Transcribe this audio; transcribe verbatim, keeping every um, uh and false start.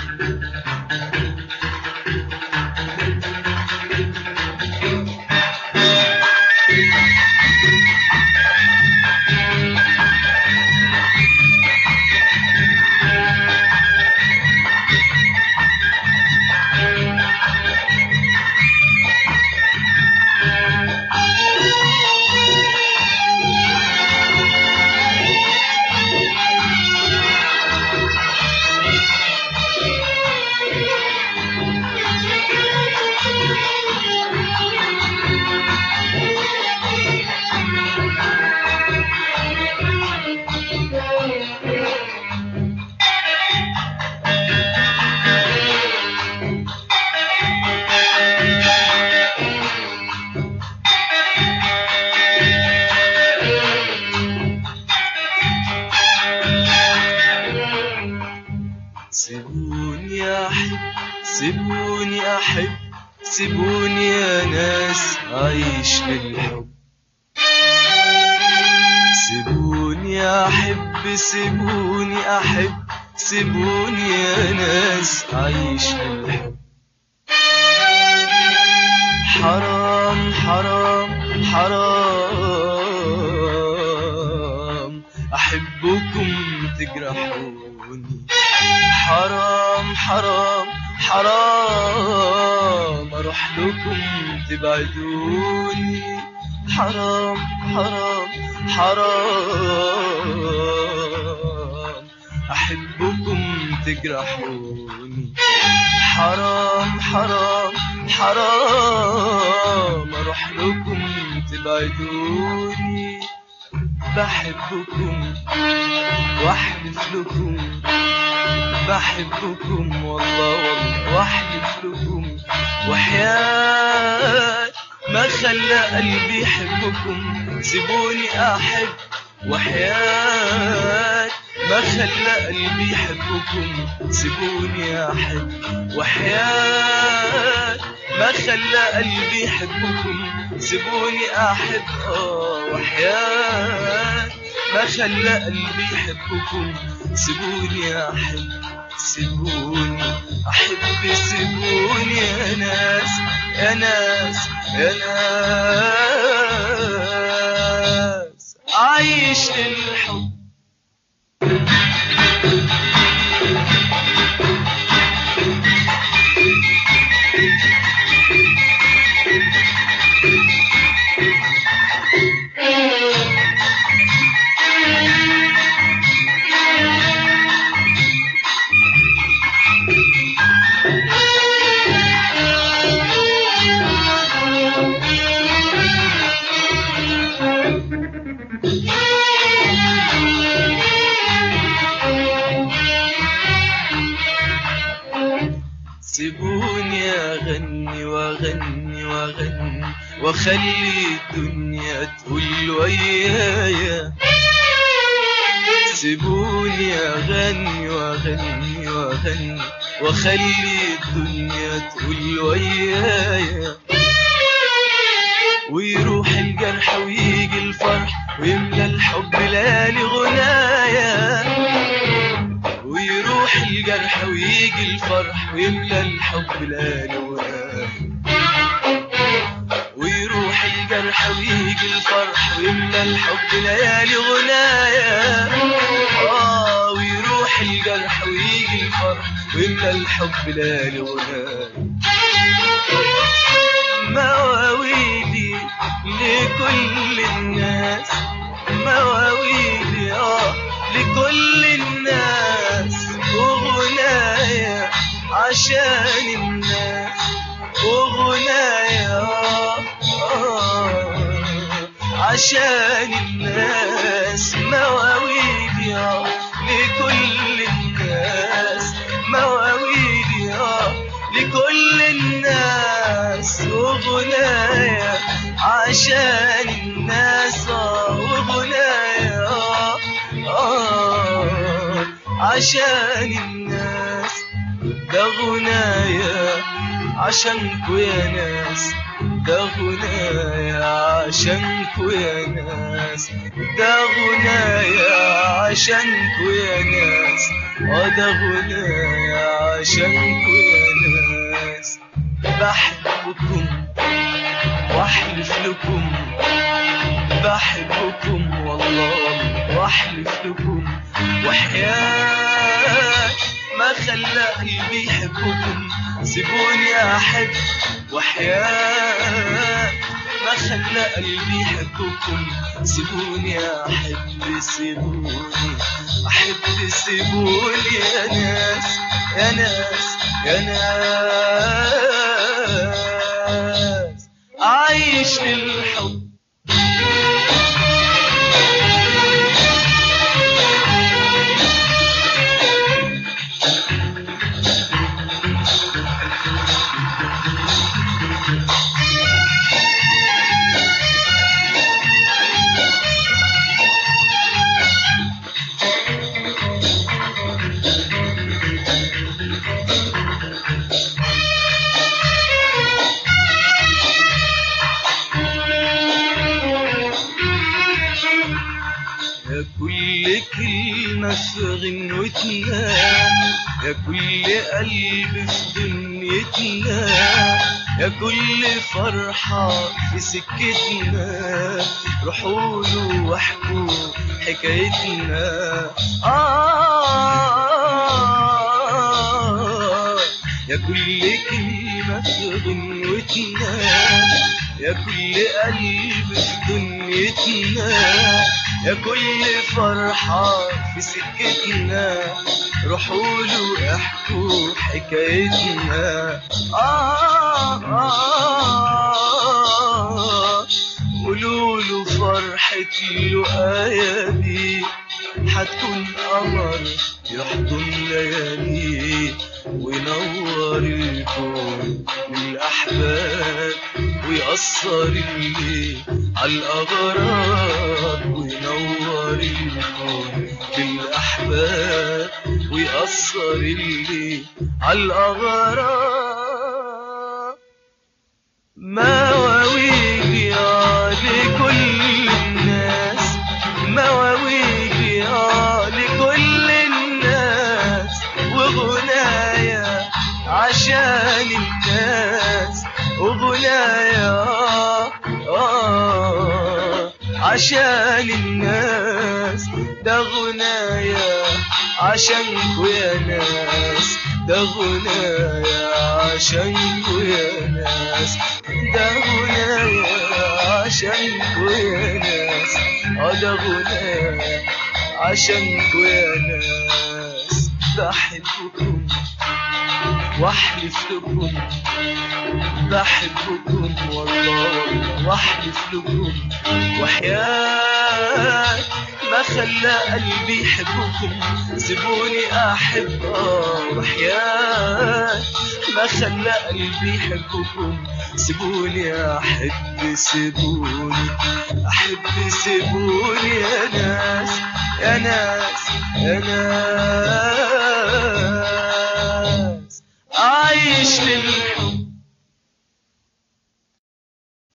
سيبوني أحب سيبوني أحب سيبوني يا ناس أعيش للحب. سيبوني أحب سيبوني أحب سيبوني يا ناس أعيش للحب. حرام حرام حرام أحبكم تجرحوني. حرام حرام حرام أروح لكم تبعدوني. حرام حرام حرام أحبكم تجرحوني. حرام حرام حرام أروح لكم تبعدوني. بحبكم واحلف لكم بحبكم والله والله واحلف لكم وحياة ما خلى قلبي يحبكم. سيبوني أحب وحياة ما خلى قلبي يحبكم. سيبوني أحب وحياة ما خلى قلبي يحبكم. سيبوني أحب آه وحياة ما خلى قلبي يحبكم. سيبوني أحب سيبوني أحب سيبوني يا ناس يا ناس يا ناس أعيش للحب. سيبوني أغني وأغني وأغني وأخلي الدنيا تقول ويايا. سيبوني أغني وأغني وأغني وأخلي الدنيا تقول ويايا. ويروح الجرح ويجي الفرح ويملى الحب ليالي غنايا. ويروح الجرح ويجي الفرح ويملى الحب ليالي غنايا. ويروح الجرح ويجي الفرح ويملى الحب ليالي غنايا. آه ويروح الجرح ويجي الفرح ويملى الحب ليالي غنايا. مواويلي لكل الناس مواويلي آه لكل الناس وغنايا عشان الناس وغنايا آه عشان الناس. مواويلي آه لكل الناس مواويلي آه لكل الناس وغنايا عشان الناس آه وغنايا آه عشان الناس. ده غنايا عشانكو يا ناس ده غنايا عشانكو يا ناس، ده غنايا عشانكو يا ناس، اه ده غنايا عشانكو يا ناس. بحبكم واحلف لكم، بحبكم والله واحلف لكم، وحياة ما خلى قلبي يحبكم سيبوني احب، وحياة ما خلى قلبي يحبكم سيبوني احب، سيبوني احب، سيبوني يا ناس يا ناس يا ناس، عايش للحب. يا كل كلمة في غنوتنا، يا كل قلب في دنيتنا، يا كل فرحة في سكتنا، روحوله واحكوا حكايتنا. آه يا كل كلمة في غنوتنا، يا كل قلب في دنيتنا، يا كل فرحة في سكتنا، روحوله احكوا حكايتنا. آه آه قولوله فرحة اللقايا دي حتكون قمر يحضن ليالي وينور الكون للأحباب، ويقصر الليل عالأغراب، وينور الكون للأحباب، ويقصر الليل عالأغراب. مواويل يا لكل الناس، مواويل يا لكل الناس، وغنايا عشان الناس، وغنايا آه عشان الناس، ده غنايا عشانكو يا ناس، ده غنايا عشانكو يا ناس، ده غنايا عشانكو يا ناس، اه ده غنايا عشانكو يا ناس. بحبكم واحلف لكم، بحبكم والله واحلف لكم، وحياة ما خلى قلبي يحبكم سيبوني احب. اه وحياة ما خلى قلبي يحبكم سيبوني احب، سيبوني احب، سيبوني يا ناس يا ناس يا ناس.